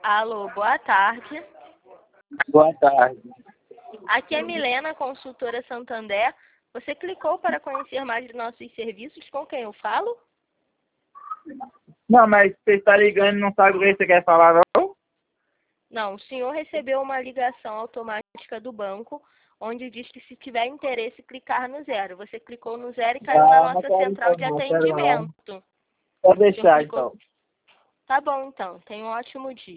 Alô, boa tarde. Boa tarde. Aqui é Milena, consultora Santander. Você clicou para conhecer mais de nossos serviços. Com quem eu falo? Não, mas você está ligando e não sabe o que você quer falar, não? Não, o senhor recebeu uma ligação automática do banco, onde diz que se tiver interesse, clicar no 0. Você clicou no 0 e caiu na nossa central de atendimento. Pode deixar, Clicou... então. Tá bom, então. Tenha um ótimo dia.